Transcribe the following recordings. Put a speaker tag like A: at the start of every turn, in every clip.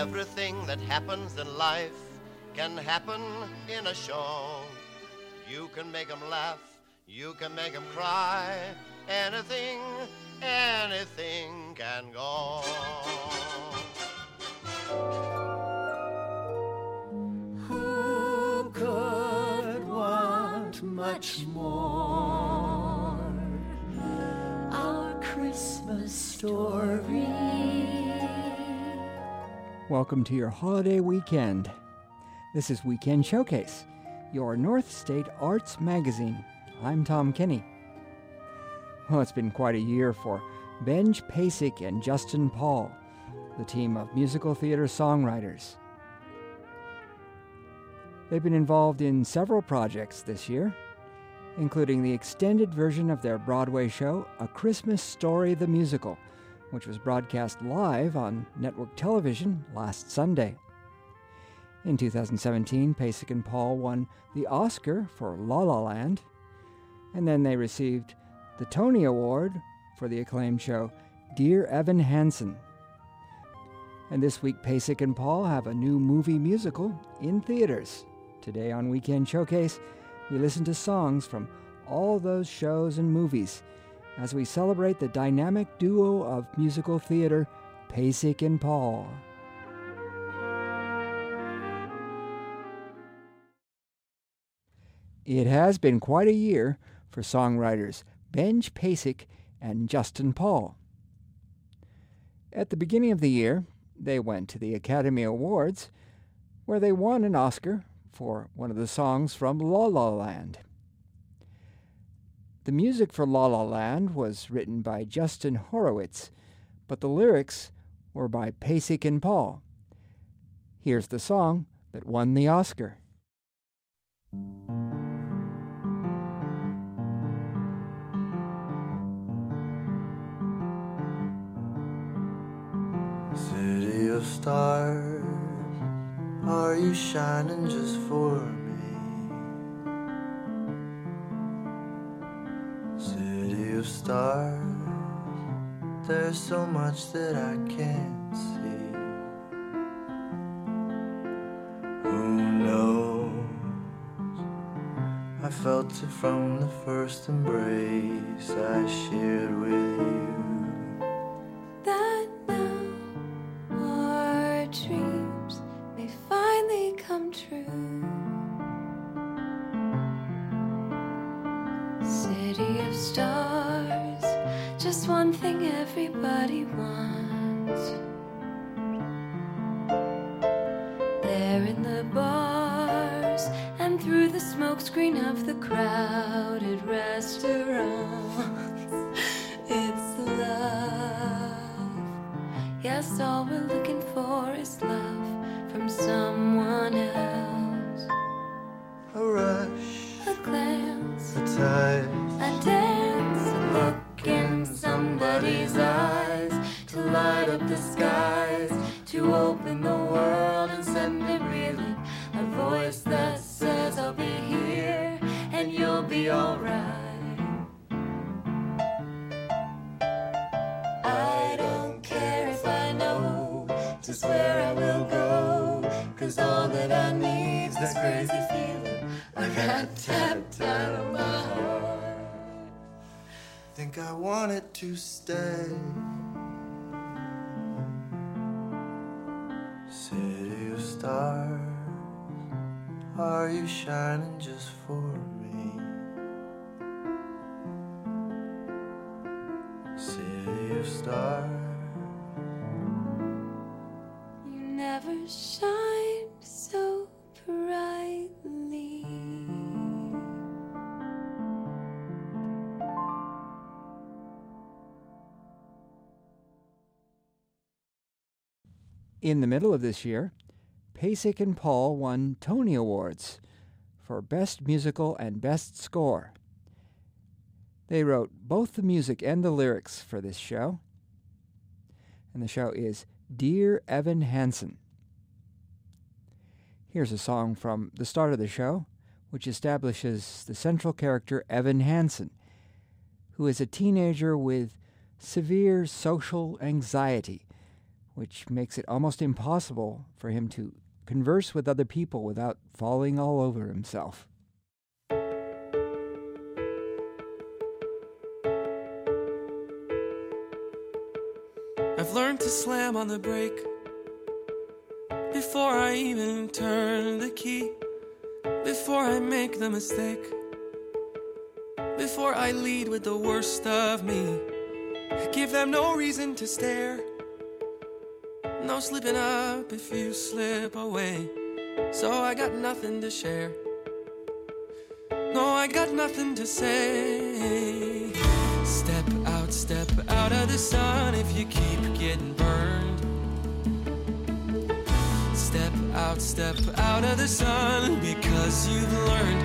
A: Everything that happens in life can happen in a show. You can make 'em laugh, you can make 'em cry. Anything, anything can go.
B: Who could want much more? Our Christmas story.
C: Welcome to your holiday weekend. This is Weekend Showcase, your North State Arts magazine. I'm Tom Kinney. Well, it's been quite a year for Benj Pasek and Justin Paul, the team of musical theater songwriters. They've been involved in several projects this year, including the extended version of their Broadway show, A Christmas Story the Musical, which was broadcast live on network television last Sunday. In 2017, Pasek and Paul won the Oscar for La La Land, and then they received the Tony Award for the acclaimed show Dear Evan Hansen. And this week, Pasek and Paul have a new movie musical in theaters. Today on Weekend Showcase, we listen to songs from all those shows and movies as we celebrate the dynamic duo of musical theater, Pasek and Paul. It has been quite a year for songwriters Benj Pasek and Justin Paul. At the beginning of the year, they went to the Academy Awards, where they won an Oscar for one of the songs from La La Land. The music for La La Land was written by Justin Horowitz, but the lyrics were by Pasek and Paul. Here's the song that won the Oscar.
D: City of stars, are you shining just for me? City of stars, there's so much that I can't see. Who knows? I felt it from the first embrace I shared with you.
B: That now our dreams may finally come true. City of stars, just one thing everybody wants. There in the bars and through the smokescreen of the crowded restaurants, it's love. Yes, all we're looking for is love from someone else.
D: A rush,
B: A glance,
D: a touch,
B: a dance, a look in somebody's eyes, to light up the skies, to open the world and send it reeling. A voice that says I'll be here and you'll be alright. I don't care if I know just where I will go, 'cause all that I need's this crazy feeling, a rat-tat-tat on my heart.
D: think I wanted to stay. City of stars, are you shining just for me? City of stars,
B: You never shined so brightly.
C: In the middle of this year, Pasek and Paul won Tony Awards for Best Musical and Best Score. They wrote both the music and the lyrics for this show, and the show is Dear Evan Hansen. Here's a song from the start of the show, which establishes the central character Evan Hansen, who is a teenager with severe social anxiety which makes it almost impossible for him to converse with other people without falling all over himself.
E: I've learned to slam on the brake before I even turn the key, before I make the mistake, before I lead with the worst of me. Give them no reason to stare, no slipping up if you slip away. So I got nothing to share, no, I got nothing to say. Step out of the sun if you keep getting burned. Step out of the sun because you've learned,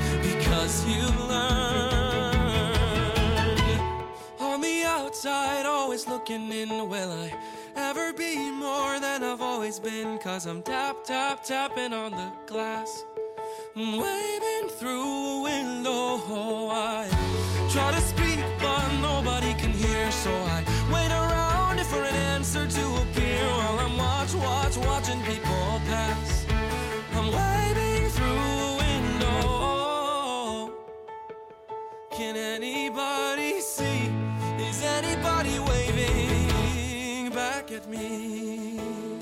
E: On the outside, always looking in, will I ever be more than I've always been? 'Cause I'm tapping on the glass, waving through a window. I try to speak but nobody can hear, so I wait around for an answer to appear while I'm watching people pass. I'm waving through a window. Can anybody see? Is anybody waving back at me?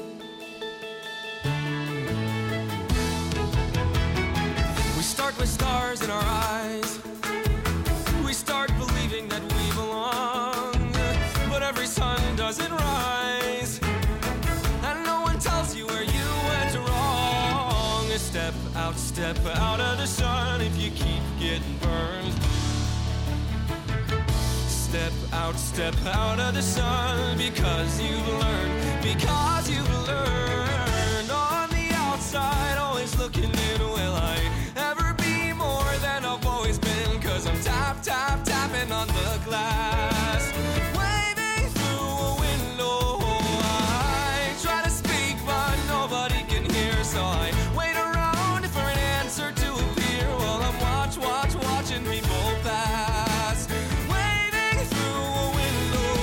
E: We start with stars in our eyes. We start believing that we belong, but every sun doesn't rise, and no one tells you where you went wrong. Step out of the sun if you keep getting burned. Step out of the sun because you've learned, On the outside, always looking in, will I ever be more than I've always been? 'Cause I'm tapping on the glass, waving through a window. I try to speak but nobody can hear, so I wait around for an answer to appear while I'm watching people pass, waving through a window.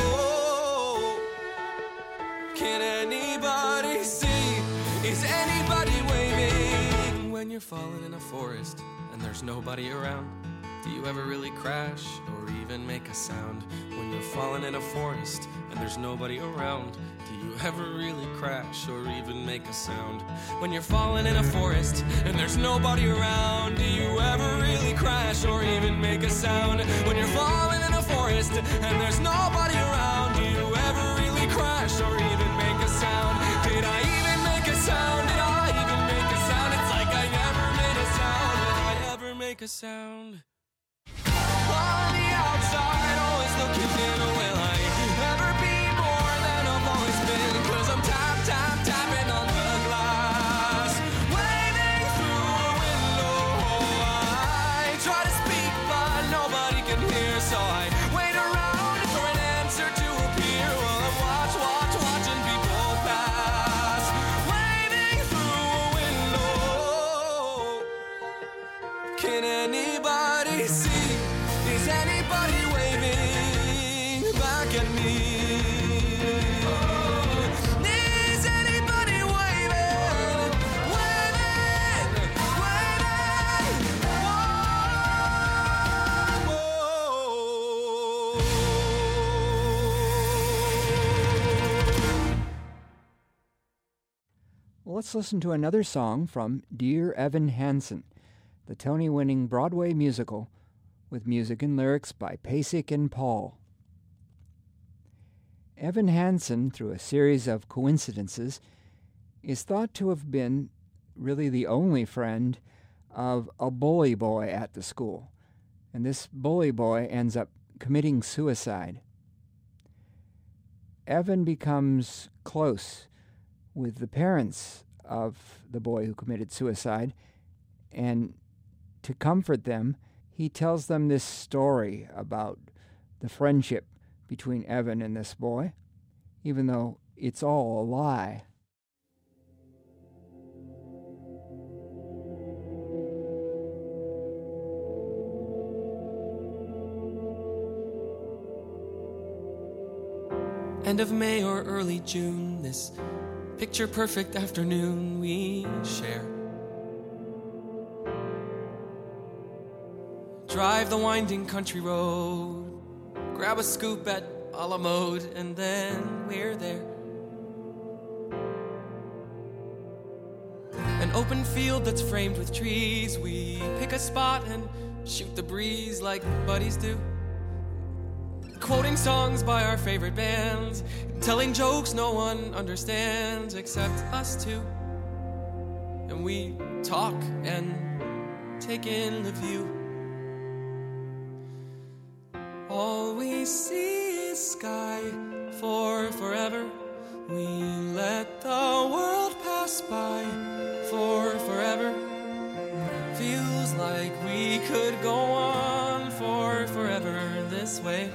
E: Can anybody see? Is anybody waving? When you're falling in a forest and there's nobody around, do you ever really crash or even make a sound? When you're falling in a forest and there's nobody around, do you ever really crash or even make a sound? When you're falling in a forest and there's nobody around, do you ever really crash or even make a sound? When you're falling in a forest and there's nobody around, do you ever really crash or even make a sound? Did I even make a sound? Did I even make a sound? It's like I never made a sound. Did I ever make a sound? On the outside, always looking in, will I ever be more than I've always been? 'Cause I'm tapping on the glass, waving through a window. I try to speak but nobody can hear, so I wait around for an answer to appear while I'm watching people pass, waving through a window. Can anybody see? Is anybody waving back at me? Is anybody waving?
C: Well, let's listen to another song from Dear Evan Hansen, the Tony-winning Broadway musical, with music and lyrics by Pasek and Paul. Evan Hansen, through a series of coincidences, is thought to have been really the only friend of a bully boy at the school, and this bully boy ends up committing suicide. Evan becomes close with the parents of the boy who committed suicide, and to comfort them, he tells them this story about the friendship between Evan and this boy, even though it's all a lie.
E: End of May or early June, this picture-perfect afternoon we share. Drive the winding country road, grab a scoop at a la mode, and then we're there. An open field that's framed with trees. We pick a spot and shoot the breeze like buddies do. Quoting songs by our favorite bands, telling jokes no one understands except us two. And we talk and take in the view. All we see is sky for forever. We let the world pass by for forever. Feels like we could go on for forever this way.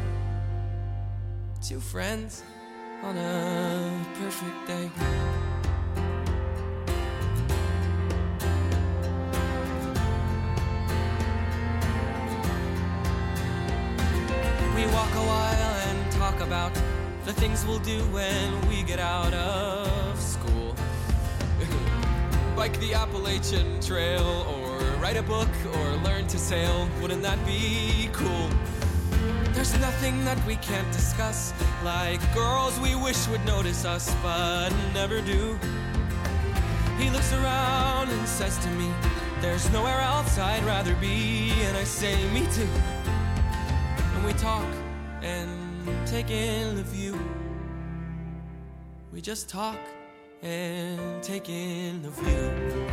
E: Two friends on a perfect day. We walk a while and talk about the things we'll do when we get out of school. Bike the Appalachian Trail, or write a book, or learn to sail. Wouldn't that be cool? There's nothing that we can't discuss, like girls we wish would notice us, but never do. He looks around and says to me, there's nowhere else I'd rather be, and I say, me too. And we talk and take in the view. We just talk and take in the view.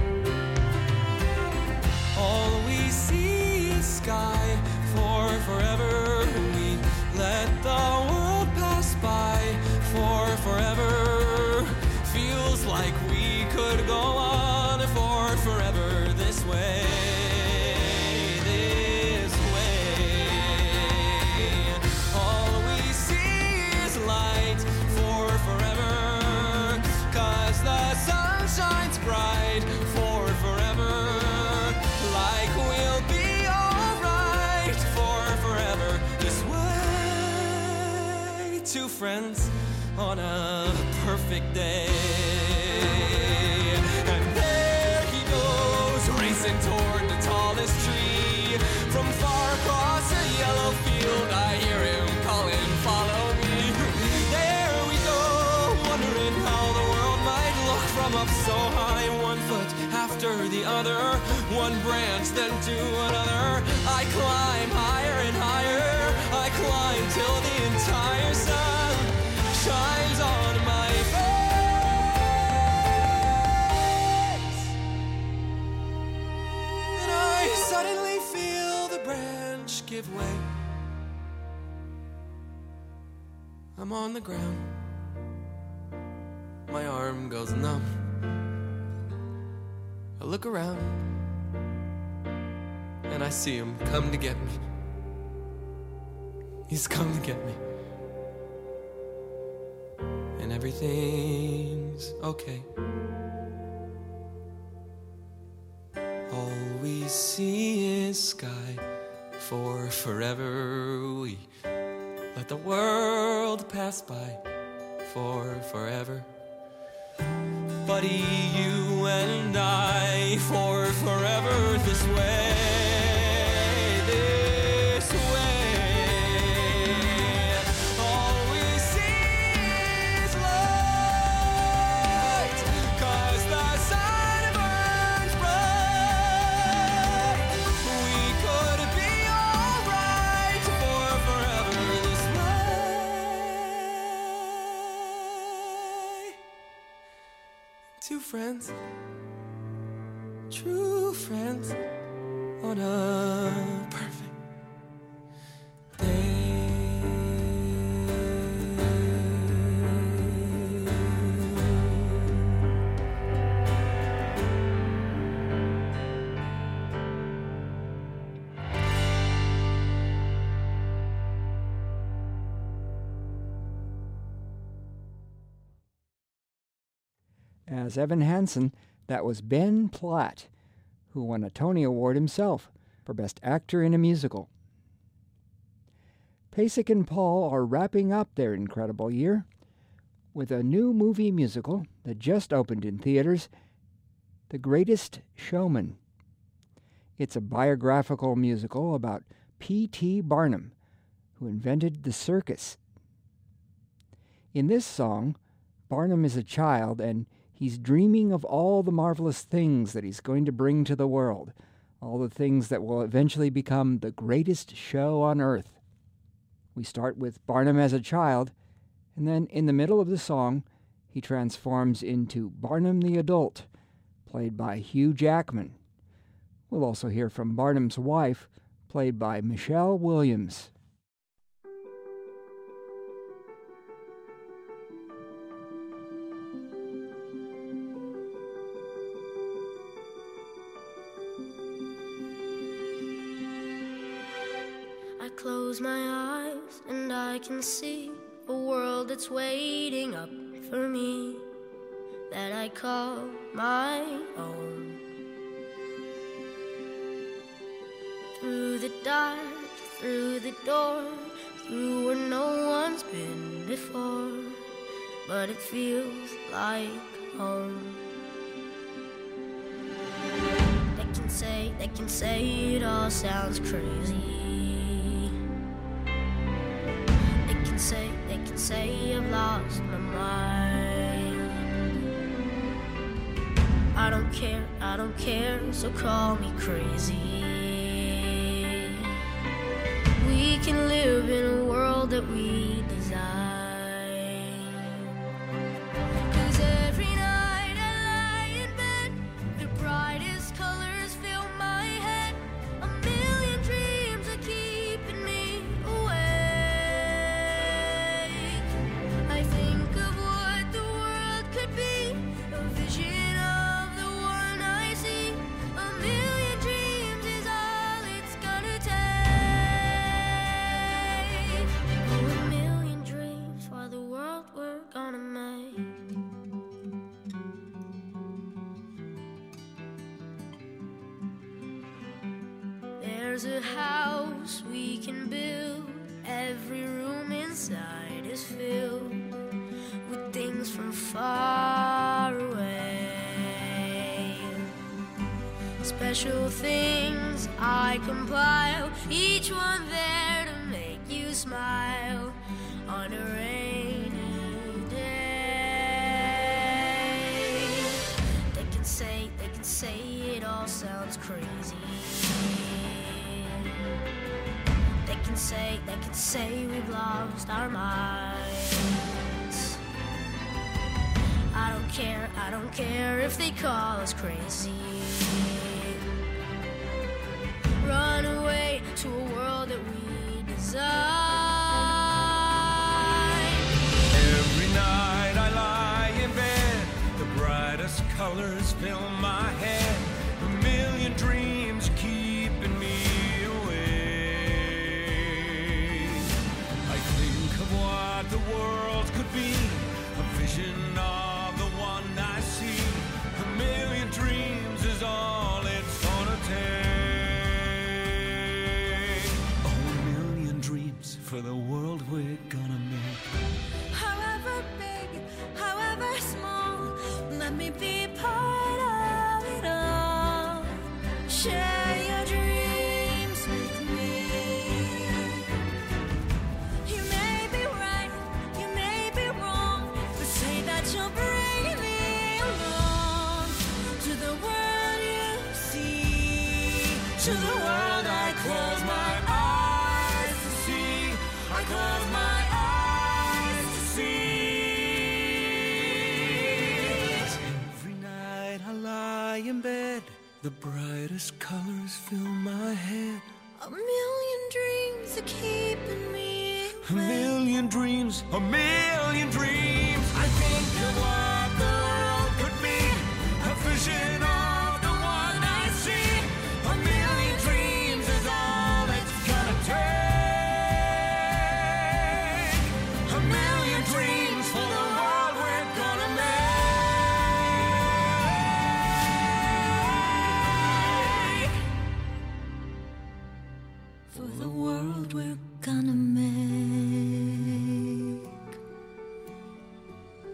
E: All we see is sky for forever. We let the world pass by for forever. Feels like we could go on for forever this way. This way. All we see is light for forever. 'Cause the sun shines bright for forever. Like we'll be alright for forever this way. Two friends on a perfect day. And there he goes, racing toward the tallest tree. From far across a yellow field, I hear him calling, follow me. There we go, wondering how the world might look from up so high. One foot after the other, one branch then to another. I climb higher and higher. I climb till the entire sun shines on my face. And I suddenly feel the branch give way. I'm on the ground. My arm goes numb. I look around and I see him come to get me. He's come to get me. And everything's okay. All we see is sky for forever. We let the world pass by for forever. Buddy, you and I for forever this way. This way. All we see is light. 'Cause the sun burns bright. We could be alright for forever this way. Two friends, true friends, on a perfect day.
C: As Evan Hansen, that was Ben Platt, who won a Tony Award himself for Best Actor in a Musical. Pasek and Paul are wrapping up their incredible year with a new movie musical that just opened in theaters, The Greatest Showman. It's a biographical musical about P.T. Barnum, who invented the circus. In this song, Barnum is a child and he's dreaming of all the marvelous things that he's going to bring to the world, all the things that will eventually become the greatest show on earth. We start with Barnum as a child, and then in the middle of the song, he transforms into Barnum the adult, played by Hugh Jackman. We'll also hear from Barnum's wife, played by Michelle Williams.
B: I close my eyes and I can see a world that's waiting up for me, that I call my own. Through the dark, through the door, through where no one's been before, but it feels like home. They can say it all sounds crazy. They can say I've lost my mind. I don't care, so call me crazy. We can live in a world that we design. 'Cause every night I lie in bed, the brightest colors fill my head. A million dreams are keeping me awake. I think of what the world could be, a vision of the one I see. A million dreams is all it's gonna take. Oh, a million dreams for the world we're gonna make. There's a house we can build. Every room inside is filled with things from far away. Special things I compile, each one there to make you smile on a rainy day. They can say it all sounds crazy. They can say we've lost our minds. I don't care if they call us crazy. Run away to a world that we design.
F: Every night I lie in bed, the brightest colors fill my head. A million dreams keeping me awake. I think of what the world could be, a vision of the one I see. A million dreams is all it's gonna take. Oh, a million dreams for the world we're gonna make.
B: However big, however small, let me be part of it all. Share your dreams with me. You may be right, you may be wrong, but say that you'll bring me along to the world you see, to the world I close my eyes to see. I close my eyes to see.
F: Every night I lie in bed, the brightest colors fill my head.
B: A million dreams are keeping me
F: A million dreams, a million dreams. I think of what the world could be, a vision of the one I see. A million dreams is all it's gonna take. A million dreams for the world we're gonna make.
B: for the world we're gonna make.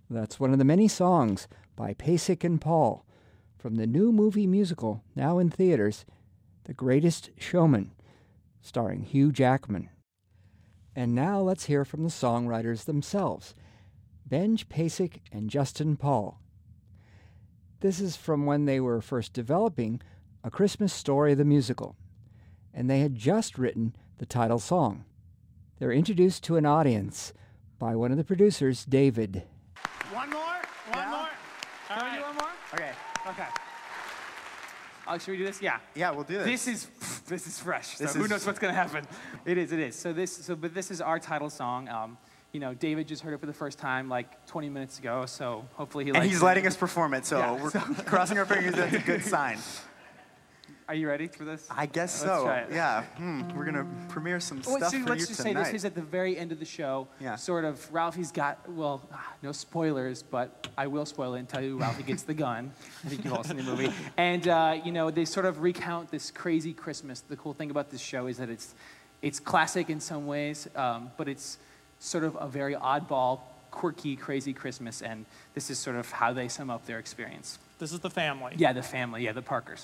C: That's one of the many songs by Pasek and Paul from the new movie musical, now in theaters, The Greatest Showman, starring Hugh Jackman. And now let's hear from the songwriters themselves, Benj Pasek and Justin Paul. This is from when they were first developing A Christmas Story the Musical, and they had just written the title song. They're introduced to an audience by one of the producers, David.
G: One more? One more? All right. One more? Okay. Should we do this? Yeah.
H: Yeah, we'll do this.
G: This is fresh. So who knows what's going to happen? It is. But this is our title song. David just heard it for the first time like 20 minutes ago, so hopefully he likes it.
H: And he's letting us perform it, so we're crossing our fingers. That's a good sign.
G: Are you ready for this?
H: I guess so.
G: Let's try it.
H: Yeah. We're going to premiere some stuff for you tonight.
G: Let's just say this is at the very end of the show. Yeah. Sort of, Ralphie's got, no spoilers, but I will spoil it and tell you Ralphie gets the gun. I think you've all seen the movie. And, they sort of recount this crazy Christmas. The cool thing about this show is that it's classic in some ways, but it's sort of a very oddball, quirky, crazy Christmas. And this is sort of how they sum up their experience.
I: This is the family.
G: Yeah, the family. Yeah, the Parkers.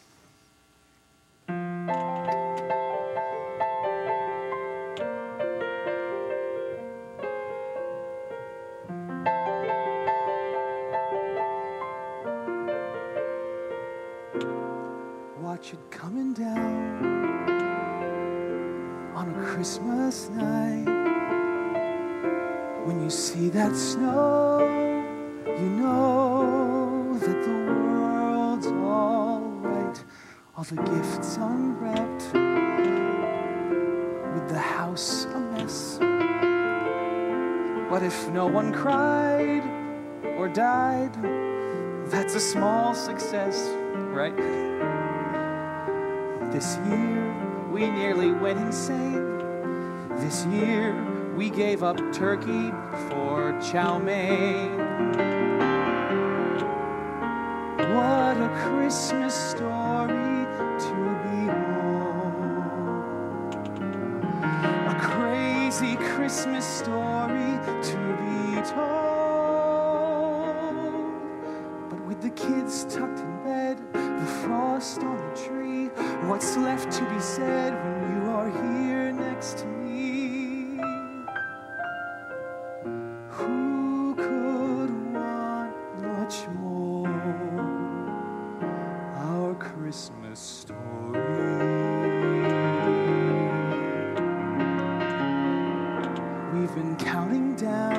J: Watch it coming down on a Christmas night. When you see that snow, you know that the world's all right. All the gifts unwrapped, with the house a mess. But if no one cried or died, that's a small success, right? This year, we nearly went insane. This year, we gave up turkey for chow mein. What a Christmas story to behold. A crazy Christmas story to be told. But with the kids tucked in bed, the frost on the tree, what's left to be said when you are here next to me? Who could want much more? Our Christmas story. We've been counting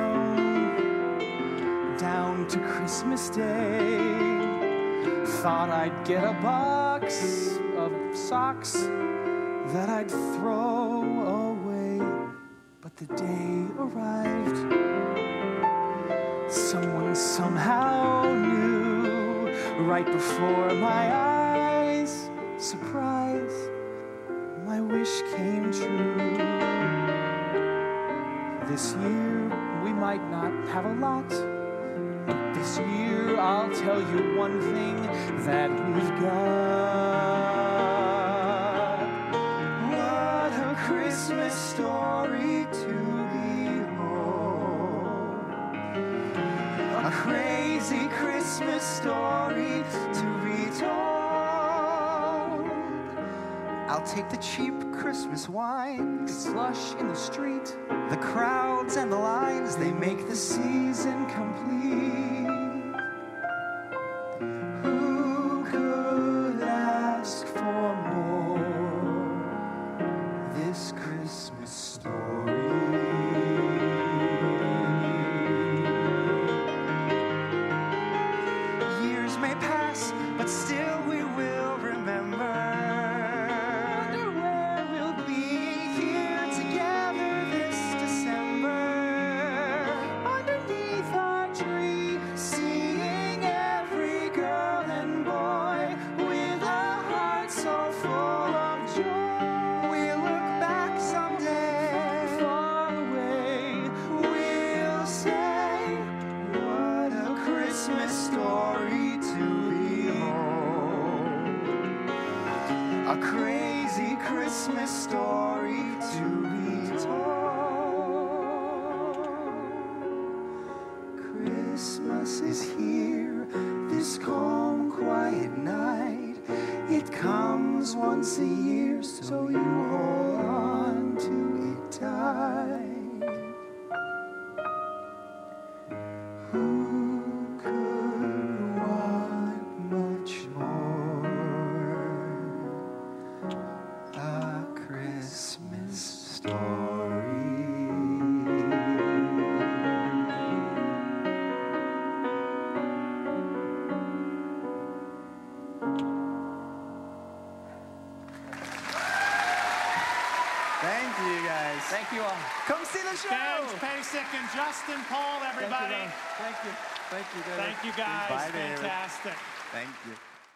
J: down to Christmas Day. Thought I'd get a box of socks that I'd throw away, but the day arrived. Someone somehow knew right before my eyes. Surprise, my wish came true. This year we might not have a lot. This year, I'll tell you one thing that we've got. What a Christmas story to behold. A crazy Christmas story to be told. I'll take the cheap Christmas wine, slush in the street, the crowds and the lines, they make the season complete. Who could ask for more? This Christmas story. Years may pass, but still we will remember. Wonder where we'll be here together this December. Underneath our tree, seeing every girl and boy with a heart so full of joy. We'll look back someday, far away. We'll say, what a Christmas story to behold. A crazy Christmas story to be told. midnight. It comes once a year, so you hold on to it tight. Who could want much more? A Christmas story.
H: Thank you, guys.
G: Thank you all.
H: Come see the show.
I: Benj Pasek and Justin Paul, everybody.
H: Thank you. Thank you, David.
I: Thank you, guys.
H: Bye, David.
I: Fantastic.
H: Thank you.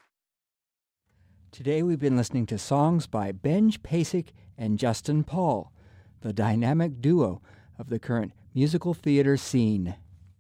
C: Today we've been listening to songs by Benj Pasek and Justin Paul, the dynamic duo of the current musical theater scene.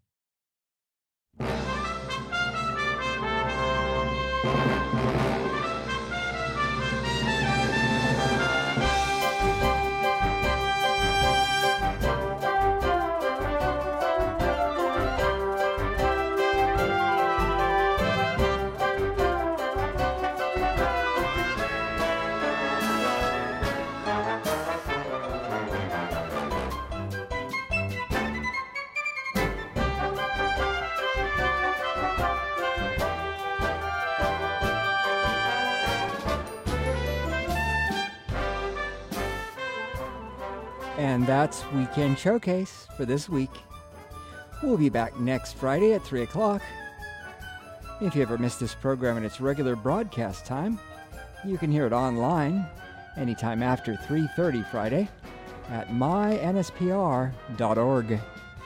C: And that's Weekend Showcase for this week. We'll be back next Friday at 3 o'clock. If you ever miss this program in its regular broadcast time, you can hear it online anytime after 3:30 Friday at mynspr.org.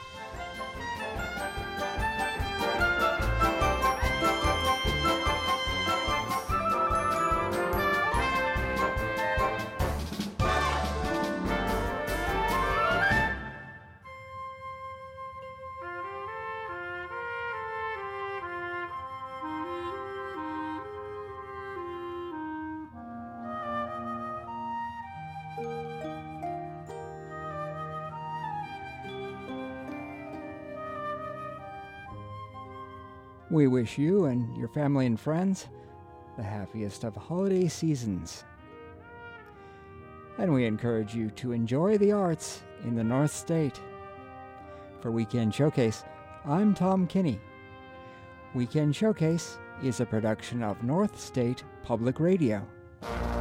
C: We wish you and your family and friends the happiest of holiday seasons. And we encourage you to enjoy the arts in the North State. For Weekend Showcase, I'm Tom Kinney. Weekend Showcase is a production of North State Public Radio.